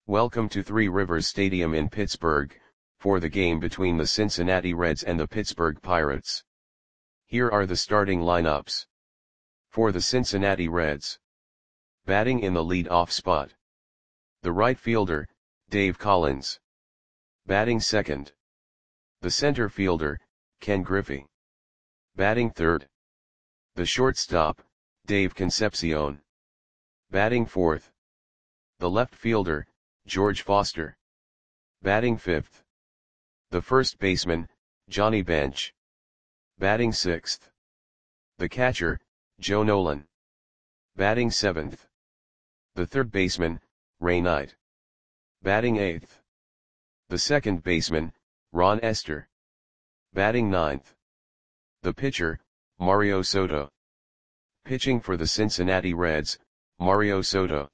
Welcome to Three Rivers Stadium in Pittsburgh, for the game between the Cincinnati Reds and the Pittsburgh Pirates. Here are the starting lineups. For the Cincinnati Reds. Batting in the lead-off spot. The right fielder, Dave Collins. Batting second. The center fielder, Ken Griffey. Batting third. The shortstop, Dave Concepcion. Batting fourth. The left fielder, George Foster. Batting fifth. The first baseman, Johnny Bench. Batting sixth. The catcher, Joe Nolan. Batting seventh. The third baseman, Ray Knight. Batting eighth. The second baseman, Ron Esther. Batting ninth. The pitcher, Mario Soto. Pitching for the Cincinnati Reds, Mario Soto.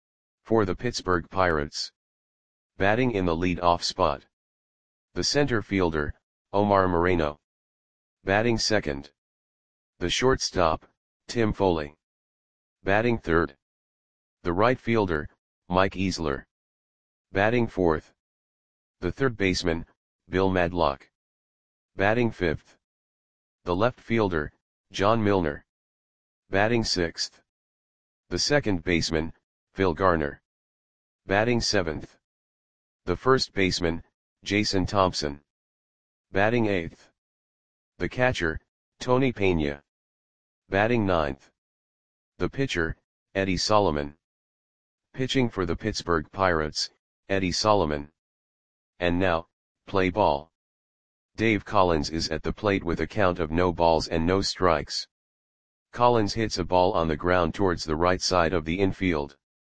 For the Pittsburgh Pirates. Batting in the lead-off spot. The center fielder, Omar Moreno. Batting second. The shortstop, Tim Foley. Batting third. The right fielder, Mike Easler. Batting fourth. The third baseman, Bill Madlock. Batting fifth. The left fielder, John Milner. Batting sixth. The second baseman, Phil Garner. Batting seventh. The first baseman, Jason Thompson. Batting eighth. The catcher, Tony Pena. Batting ninth. The pitcher, Eddie Solomon. Pitching for the Pittsburgh Pirates, Eddie Solomon. And now, play ball. Dave Collins is at the plate with a count of no balls and no strikes. Collins hits a ball on the ground towards the right side of the infield.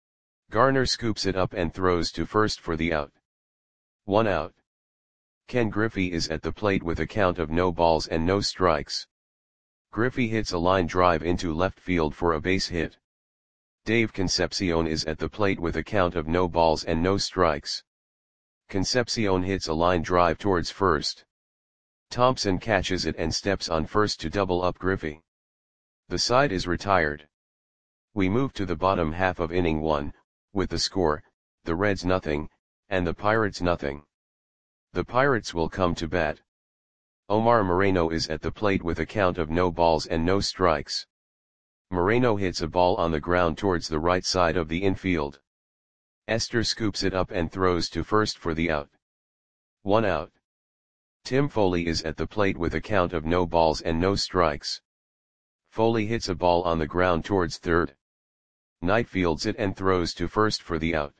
Garner scoops it up and throws to first for the out. 1 out. Ken Griffey is at the plate with a count of no balls and no strikes. Griffey hits a line drive into left field for a base hit. Dave Concepcion is at the plate with a count of no balls and no strikes. Concepcion hits a line drive towards first. Thompson catches it and steps on first to double up Griffey. The side is retired. We move to the bottom half of inning 1, with the score, the Reds nothing, and the Pirates nothing. The Pirates will come to bat. Omar Moreno is at the plate with a count of no balls and no strikes. Moreno hits a ball on the ground towards the right side of the infield. Esther scoops it up and throws to first for the out. 1 out. Tim Foley is at the plate with a count of no balls and no strikes. Foley hits a ball on the ground towards third. Knight fields it and throws to first for the out.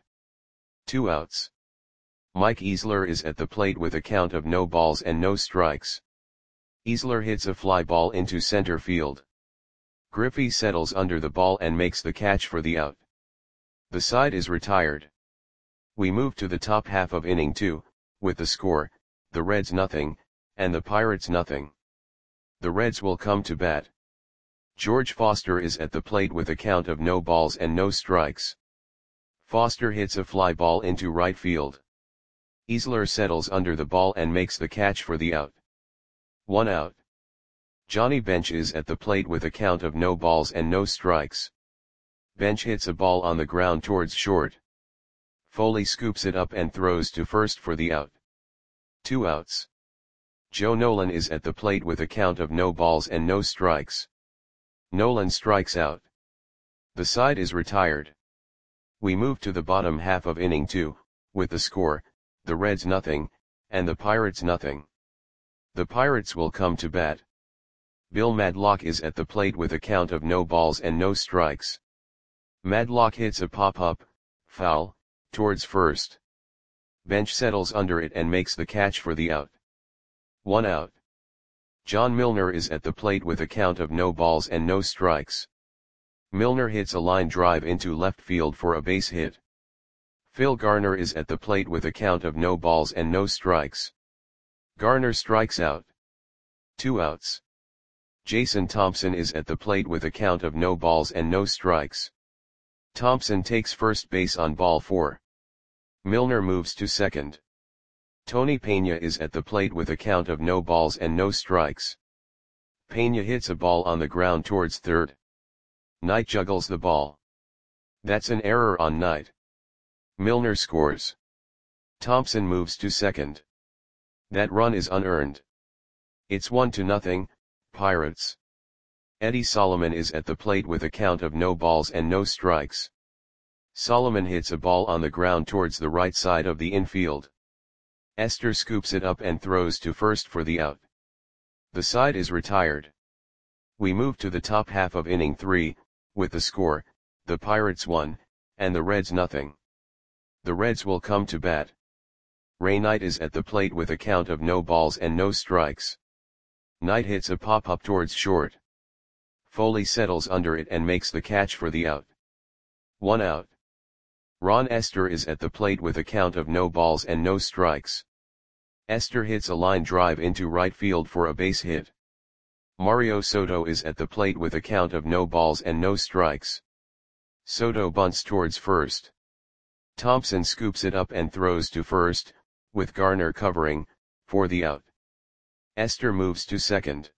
2 outs. Mike Easler is at the plate with a count of no balls and no strikes. Easler hits a fly ball into center field. Griffey settles under the ball and makes the catch for the out. The side is retired. We move to the top half of inning 2, with the score, the Reds nothing, and the Pirates nothing. The Reds will come to bat. George Foster is at the plate with a count of no balls and no strikes. Foster hits a fly ball into right field. Easler settles under the ball and makes the catch for the out. 1 out. Johnny Bench is at the plate with a count of no balls and no strikes. Bench hits a ball on the ground towards short. Foley scoops it up and throws to first for the out. 2 outs. Joe Nolan is at the plate with a count of no balls and no strikes. Nolan strikes out. The side is retired. We move to the bottom half of inning 2, with the score, the Reds nothing, and the Pirates nothing. The Pirates will come to bat. Bill Madlock is at the plate with a count of no balls and no strikes. Madlock hits a pop-up, foul, towards first. Bench settles under it and makes the catch for the out. 1 out. John Milner is at the plate with a count of no balls and no strikes. Milner hits a line drive into left field for a base hit. Phil Garner is at the plate with a count of no balls and no strikes. Garner strikes out. 2 outs. Jason Thompson is at the plate with a count of no balls and no strikes. Thompson takes first base on ball 4. Milner moves to second. Tony Pena is at the plate with a count of no balls and no strikes. Pena hits a ball on the ground towards third. Knight juggles the ball. That's an error on Knight. Milner scores. Thompson moves to second. That run is unearned. It's 1-0, Pirates. Eddie Solomon is at the plate with a count of no balls and no strikes. Solomon hits a ball on the ground towards the right side of the infield. Esther scoops it up and throws to first for the out. The side is retired. We move to the top half of inning 3, with the score, the Pirates 1, and the Reds 0. The Reds will come to bat. Ray Knight is at the plate with a count of no balls and no strikes. Knight hits a pop-up towards short. Foley settles under it and makes the catch for the out. 1 out. Ron Esther is at the plate with a count of no balls and no strikes. Esther hits a line drive into right field for a base hit. Mario Soto is at the plate with a count of no balls and no strikes. Soto bunts towards first. Thompson scoops it up and throws to first, with Garner covering, for the out. Esther moves to second.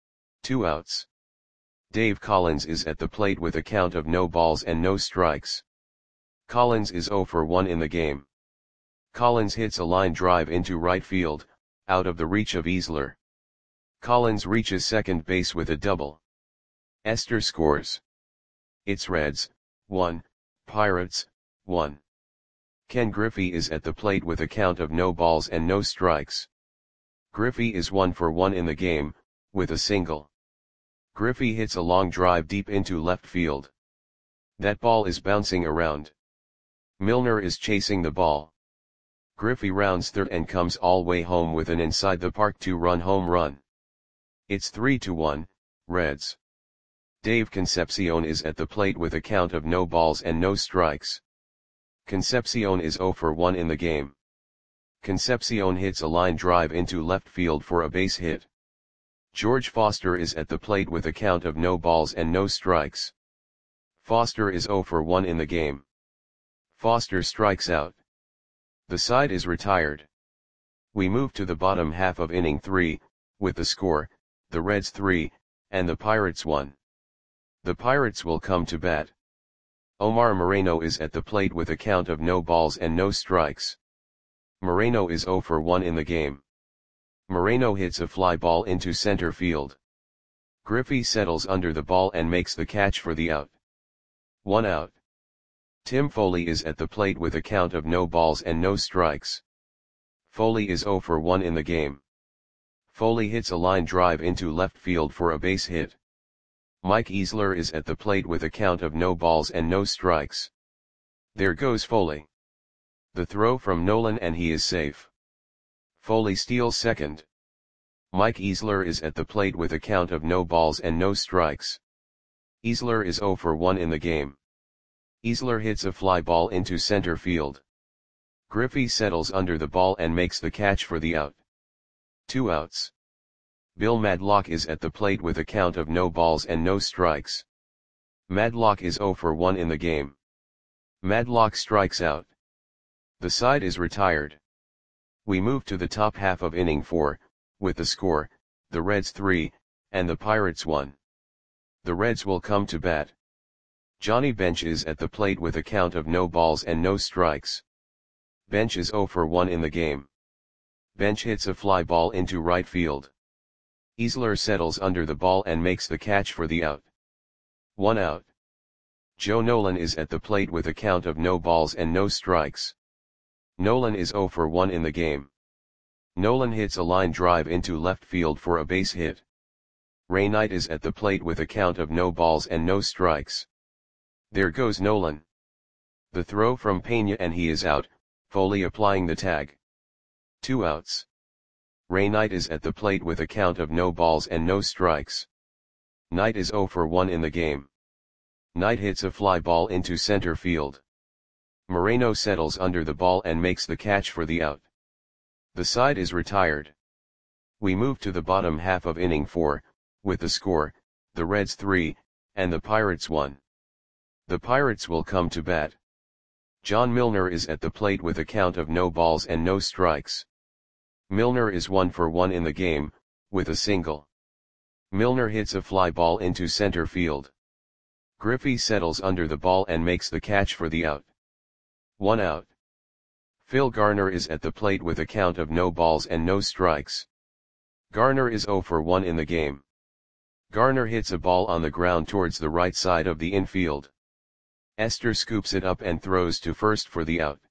2 outs. Dave Collins is at the plate with a count of no balls and no strikes. Collins is 0 for 1 in the game. Collins hits a line drive into right field, out of the reach of Easler. Collins reaches second base with a double. Esther scores. It's Reds, 1, Pirates, 1. Ken Griffey is at the plate with a count of no balls and no strikes. Griffey is 1 for 1 in the game, with a single. Griffey hits a long drive deep into left field. That ball is bouncing around. Milner is chasing the ball. Griffey rounds third and comes all way home with an inside the park 2-run home run. It's 3-1, Reds. Dave Concepcion is at the plate with a count of no balls and no strikes. Concepcion is 0 for 1 in the game. Concepcion hits a line drive into left field for a base hit. George Foster is at the plate with a count of no balls and no strikes. Foster is 0 for 1 in the game. Foster strikes out. The side is retired. We move to the bottom half of inning 3, with the score, the Reds 3, and the Pirates 1. The Pirates will come to bat. Omar Moreno is at the plate with a count of no balls and no strikes. Moreno is 0 for 1 in the game. Moreno hits a fly ball into center field. Griffey settles under the ball and makes the catch for the out. 1 out. Tim Foley is at the plate with a count of no balls and no strikes. Foley is 0 for 1 in the game. Foley hits a line drive into left field for a base hit. Mike Easler is at the plate with a count of no balls and no strikes. There goes Foley. The throw from Nolan and he is safe. Foley steals second. Mike Easler is at the plate with a count of no balls and no strikes. Easler is 0 for 1 in the game. Easler hits a fly ball into center field. Griffey settles under the ball and makes the catch for the out. 2 outs. Bill Madlock is at the plate with a count of no balls and no strikes. Madlock is 0 for 1 in the game. Madlock strikes out. The side is retired. We move to the top half of inning 4, with the score, the Reds 3, and the Pirates 1. The Reds will come to bat. Johnny Bench is at the plate with a count of no balls and no strikes. Bench is 0 for 1 in the game. Bench hits a fly ball into right field. Easler settles under the ball and makes the catch for the out. 1 out. Joe Nolan is at the plate with a count of no balls and no strikes. Nolan is 0 for 1 in the game. Nolan hits a line drive into left field for a base hit. Ray Knight is at the plate with a count of no balls and no strikes. There goes Nolan. The throw from Pena and he is out, Foley applying the tag. 2 outs. Ray Knight is at the plate with a count of no balls and no strikes. Knight is 0 for 1 in the game. Knight hits a fly ball into center field. Moreno settles under the ball and makes the catch for the out. The side is retired. We move to the bottom half of inning 4, with the score, the Reds 3, and the Pirates 1. The Pirates will come to bat. John Milner is at the plate with a count of no balls and no strikes. Milner is 1 for 1 in the game, with a single. Milner hits a fly ball into center field. Griffey settles under the ball and makes the catch for the out. 1 out. Phil Garner is at the plate with a count of no balls and no strikes. Garner is 0 for 1 in the game. Garner hits a ball on the ground towards the right side of the infield. Esther scoops it up and throws to first for the out.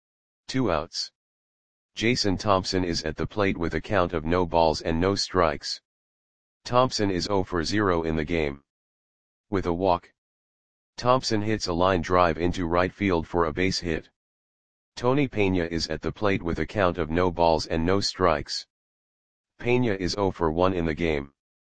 2 outs. Jason Thompson is at the plate with a count of no balls and no strikes. Thompson is 0 for 0 in the game. With a walk, Thompson hits a line drive into right field for a base hit. Tony Peña is at the plate with a count of no balls and no strikes. Peña is 0 for 1 in the game.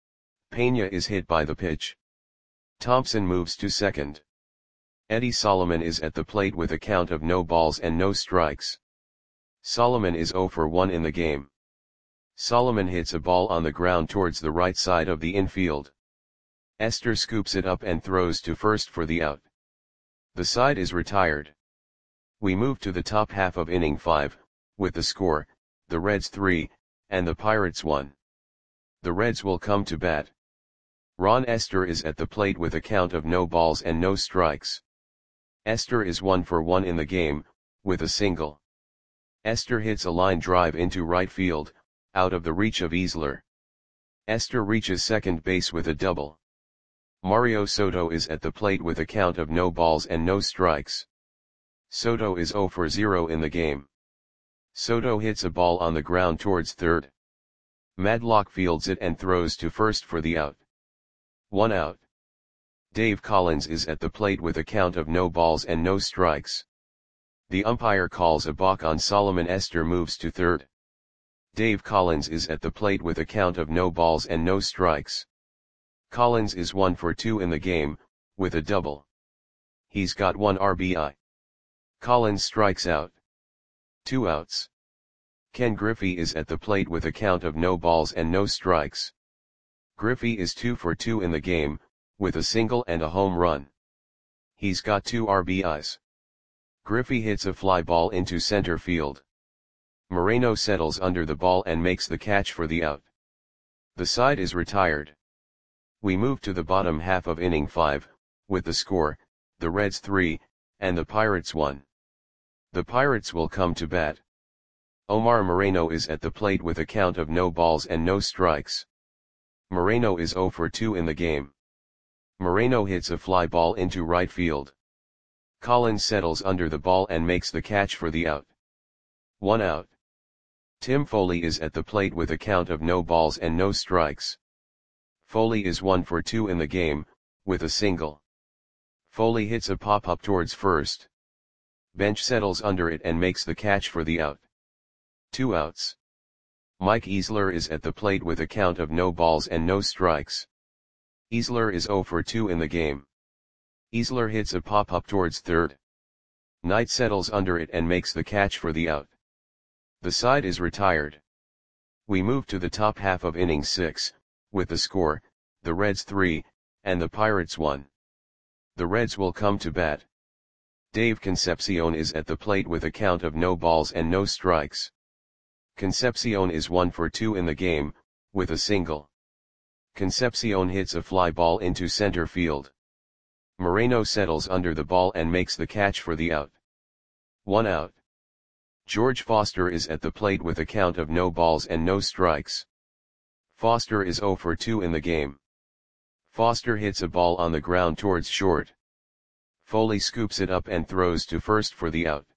Peña is hit by the pitch. Thompson moves to second. Eddie Solomon is at the plate with a count of no balls and no strikes. Solomon is 0 for 1 in the game. Solomon hits a ball on the ground towards the right side of the infield. Esther scoops it up and throws to first for the out. The side is retired. We move to the top half of inning 5, with the score, the Reds 3, and the Pirates 1. The Reds will come to bat. Ron Esther is at the plate with a count of no balls and no strikes. Esther is 1 for 1 in the game, with a single. Esther hits a line drive into right field, out of the reach of Easler. Esther reaches second base with a double. Mario Soto is at the plate with a count of no balls and no strikes. Soto is 0 for 0 in the game. Soto hits a ball on the ground towards third. Madlock fields it and throws to first for the out. 1 out. Dave Collins is at the plate with a count of no balls and no strikes. The umpire calls a balk on Solomon. Esther moves to third. Dave Collins is at the plate with a count of no balls and no strikes. Collins is 1 for 2 in the game, with a double. He's got 1 RBI. Collins strikes out. 2 outs. Ken Griffey is at the plate with a count of no balls and no strikes. Griffey is 2 for 2 in the game, with a single and a home run. He's got 2 RBIs. Griffey hits a fly ball into center field. Moreno settles under the ball and makes the catch for the out. The side is retired. We move to the bottom half of inning 5, with the score, the Reds 3, and the Pirates 1. The Pirates will come to bat. Omar Moreno is at the plate with a count of no balls and no strikes. Moreno is 0 for 2 in the game. Moreno hits a fly ball into right field. Collins settles under the ball and makes the catch for the out. 1 out. Tim Foley is at the plate with a count of no balls and no strikes. Foley is 1 for 2 in the game, with a single. Foley hits a pop-up towards first. Bench settles under it and makes the catch for the out. 2 outs. Mike Easler is at the plate with a count of no balls and no strikes. Easler is 0 for 2 in the game. Easler hits a pop-up towards third. Knight settles under it and makes the catch for the out. The side is retired. We move to the top half of inning 6, with the score, the Reds 3, and the Pirates 1. The Reds will come to bat. Dave Concepcion is at the plate with a count of no balls and no strikes. Concepcion is 1 for 2 in the game, with a single. Concepcion hits a fly ball into center field. Moreno settles under the ball and makes the catch for the out. 1 out. George Foster is at the plate with a count of no balls and no strikes. Foster is 0 for 2 in the game. Foster hits a ball on the ground towards short. Foley scoops it up and throws to first for the out.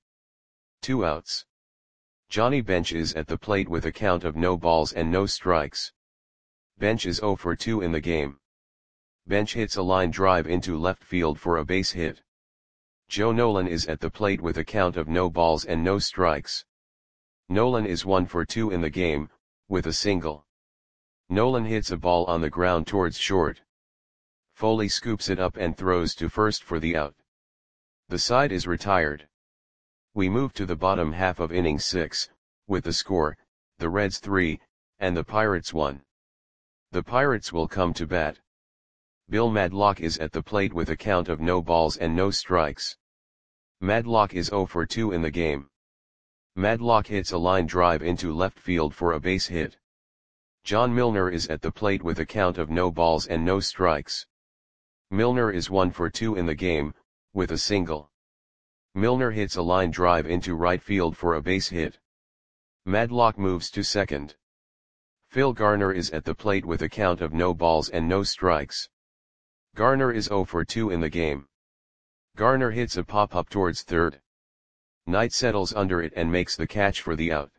2 outs. Johnny Bench is at the plate with a count of no balls and no strikes. Bench is 0 for 2 in the game. Bench hits a line drive into left field for a base hit. Joe Nolan is at the plate with a count of no balls and no strikes. Nolan is 1 for 2 in the game, with a single. Nolan hits a ball on the ground towards short. Foley scoops it up and throws to first for the out. The side is retired. We move to the bottom half of inning 6, with the score, the Reds 3, and the Pirates 1. The Pirates will come to bat. Bill Madlock is at the plate with a count of no balls and no strikes. Madlock is 0 for 2 in the game. Madlock hits a line drive into left field for a base hit. John Milner is at the plate with a count of no balls and no strikes. Milner is 1 for 2 in the game, with a single. Milner hits a line drive into right field for a base hit. Madlock moves to second. Phil Garner is at the plate with a count of no balls and no strikes. Garner is 0 for 2 in the game. Garner hits a pop-up towards third. Knight settles under it and makes the catch for the out.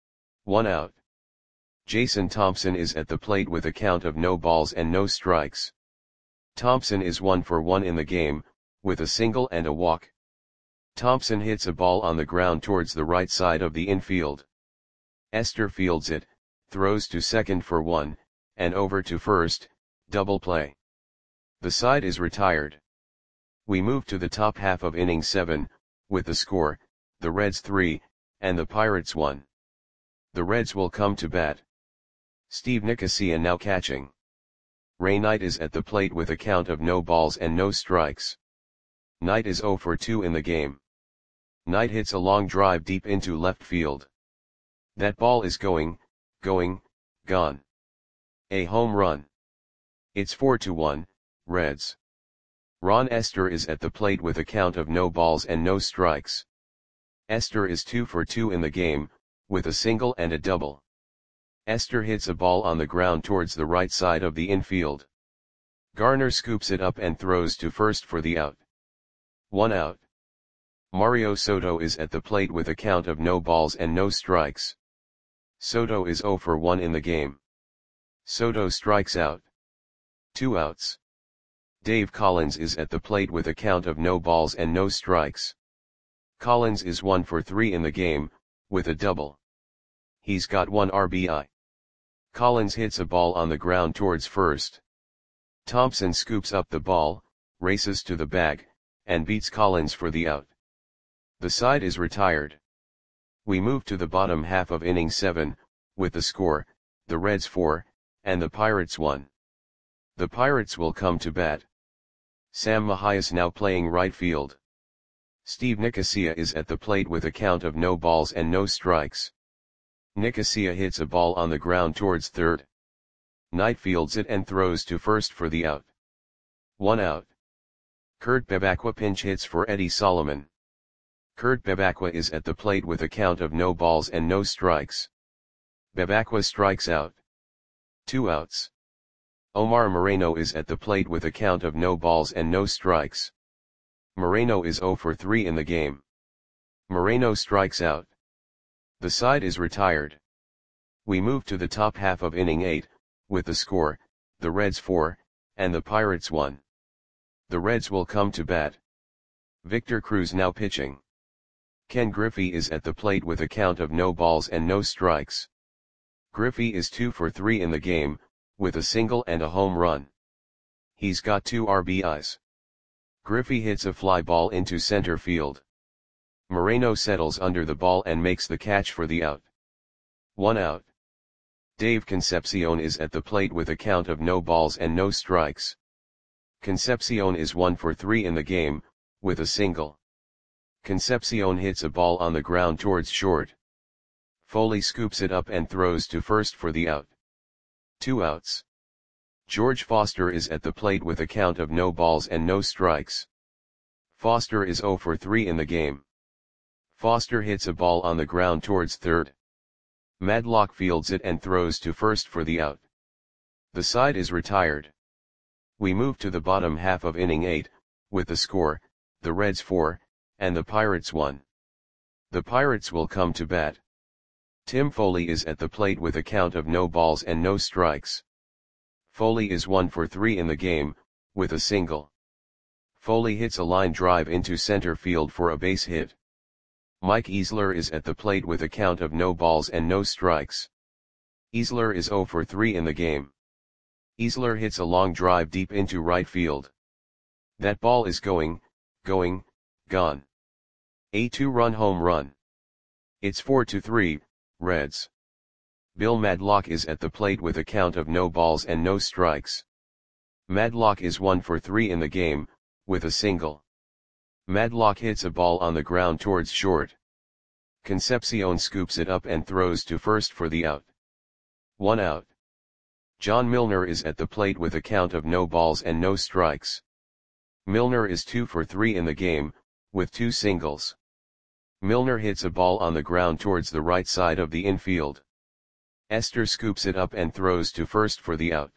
1 out. Jason Thompson is at the plate with a count of no balls and no strikes. Thompson is 1 for 1 in the game, with a single and a walk. Thompson hits a ball on the ground towards the right side of the infield. Esther fields it, throws to second for 1, and over to first, double play. The side is retired. We move to the top half of inning 7, with the score, the Reds 3, and the Pirates 1. The Reds will come to bat. Steve Nicosia now catching. Ray Knight is at the plate with a count of no balls and no strikes. Knight is 0 for 2 in the game. Knight hits a long drive deep into left field. That ball is going, gone. A home run. It's 4-1, Reds. Ron Esther is at the plate with a count of no balls and no strikes. Esther is 2 for 2 in the game, with a single and a double. Esther hits a ball on the ground towards the right side of the infield. Garner scoops it up and throws to first for the out. 1 out. Mario Soto is at the plate with a count of no balls and no strikes. Soto is 0 for 1 in the game. Soto strikes out. 2 outs. Dave Collins is at the plate with a count of no balls and no strikes. Collins is 1 for 3 in the game, with a double. He's got 1 RBI. Collins hits a ball on the ground towards first. Thompson scoops up the ball, races to the bag, and beats Collins for the out. The side is retired. We move to the bottom half of inning 7, with the score, the Reds 4, and the Pirates 1. The Pirates will come to bat. Sam Mahias now playing right field. Steve Nicosia is at the plate with a count of no balls and no strikes. Nicosia hits a ball on the ground towards third. Knight fields it and throws to first for the out. 1 out. Kurt Bebacqua pinch hits for Eddie Solomon. Kurt Bebacqua is at the plate with a count of no balls and no strikes. Bebacqua strikes out. 2 outs. Omar Moreno is at the plate with a count of no balls and no strikes. Moreno is 0 for 3 in the game. Moreno strikes out. The side is retired. We move to the top half of inning 8, with the score, the Reds 4, and the Pirates 1. The Reds will come to bat. Victor Cruz now pitching. Ken Griffey is at the plate with a count of no balls and no strikes. Griffey is 2 for 3 in the game, with a single and a home run. He's got 2 RBIs. Griffey hits a fly ball into center field. Moreno settles under the ball and makes the catch for the out. 1 out. Dave Concepcion is at the plate with a count of no balls and no strikes. Concepcion is 1 for 3 in the game, with a single. Concepcion hits a ball on the ground towards short. Foley scoops it up and throws to first for the out. 2 outs. George Foster is at the plate with a count of no balls and no strikes. Foster is 0 for 3 in the game. Foster hits a ball on the ground towards third. Madlock fields it and throws to first for the out. The side is retired. We move to the bottom half of inning 8, with the score, the Reds 4, and the Pirates 1. The Pirates will come to bat. Tim Foley is at the plate with a count of no balls and no strikes. Foley is 1 for 3 in the game, with a single. Foley hits a line drive into center field for a base hit. Mike Easler is at the plate with a count of no balls and no strikes. Easler is 0 for 3 in the game. Easler hits a long drive deep into right field. That ball is going, gone. A 2-run home run. It's 4-3, Reds. Bill Madlock is at the plate with a count of no balls and no strikes. Madlock is 1 for 3 in the game, with a single. Madlock hits a ball on the ground towards short. Concepcion scoops it up and throws to first for the out. 1 out. John Milner is at the plate with a count of no balls and no strikes. Milner is 2 for 3 in the game, with 2 singles. Milner hits a ball on the ground towards the right side of the infield. Esther scoops it up and throws to first for the out.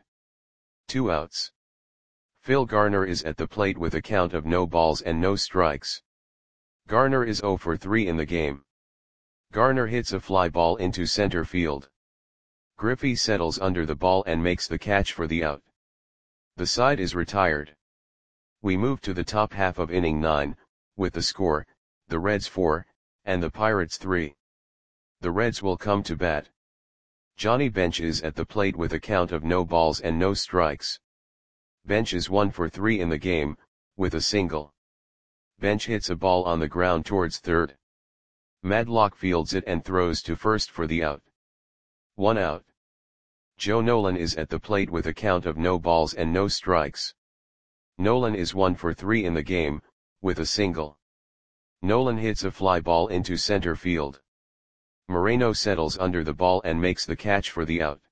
2 outs. Phil Garner is at the plate with a count of no balls and no strikes. Garner is 0 for 3 in the game. Garner hits a fly ball into center field. Griffey settles under the ball and makes the catch for the out. The side is retired. We move to the top half of inning 9, with the score, the Reds 4, and the Pirates 3. The Reds will come to bat. Johnny Bench is at the plate with a count of no balls and no strikes. Bench is 1 for 3 in the game, with a single. Bench hits a ball on the ground towards third. Madlock fields it and throws to first for the out. 1 out. Joe Nolan is at the plate with a count of no balls and no strikes. Nolan is 1 for 3 in the game, with a single. Nolan hits a fly ball into center field. Moreno settles under the ball and makes the catch for the out.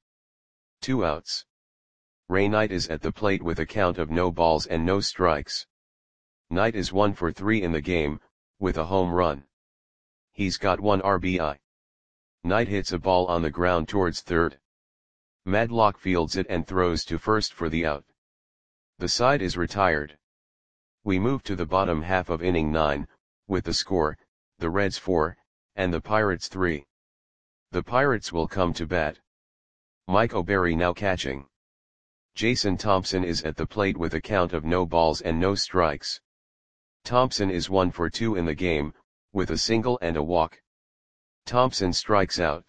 2 outs. Ray Knight is at the plate with a count of no balls and no strikes. Knight is 1 for 3 in the game, with a home run. He's got 1 RBI. Knight hits a ball on the ground towards third. Madlock fields it and throws to first for the out. The side is retired. We move to the bottom half of inning 9, with the score, the Reds 4, and the Pirates 3. The Pirates will come to bat. Mike O'Berry now catching. Jason Thompson is at the plate with a count of no balls and no strikes. Thompson is 1 for 2 in the game, with a single and a walk. Thompson strikes out.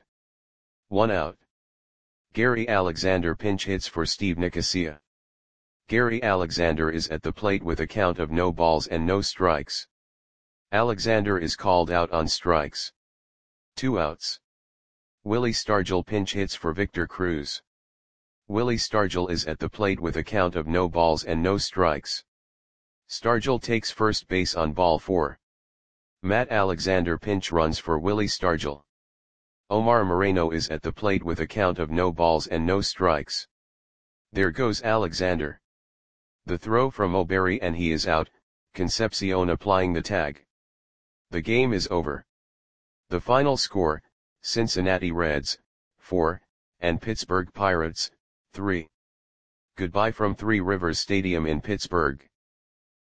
1 out. Gary Alexander pinch hits for Steve Nicosia. Gary Alexander is at the plate with a count of no balls and no strikes. Alexander is called out on strikes. 2 outs. Willie Stargell pinch hits for Victor Cruz. Willie Stargell is at the plate with a count of no balls and no strikes. Stargell takes first base on ball 4. Matt Alexander pinch runs for Willie Stargell. Omar Moreno is at the plate with a count of no balls and no strikes. There goes Alexander. The throw from O'Berry and he is out, Concepcion applying the tag. The game is over. The final score, Cincinnati Reds, 4, and Pittsburgh Pirates, 3. Goodbye from Three Rivers Stadium in Pittsburgh.